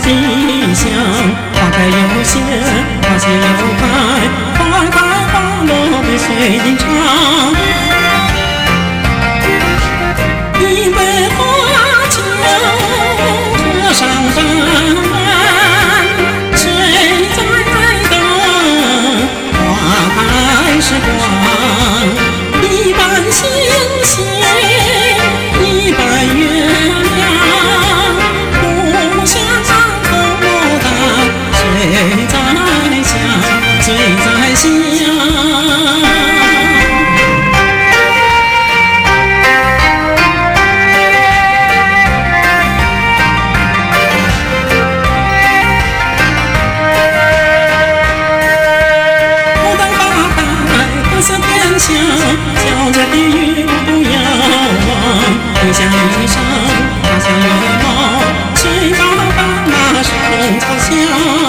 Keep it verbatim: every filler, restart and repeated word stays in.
地香，花开又谢，花谢又开，花开花落比水晶长。一杯花酒喝上半，谁在等花开时光？一半星星，一半月亮，互相负担，谁在想，谁在想？皎洁的云不要忘，你像衣裳，他像羽毛，谁把斑马上草香？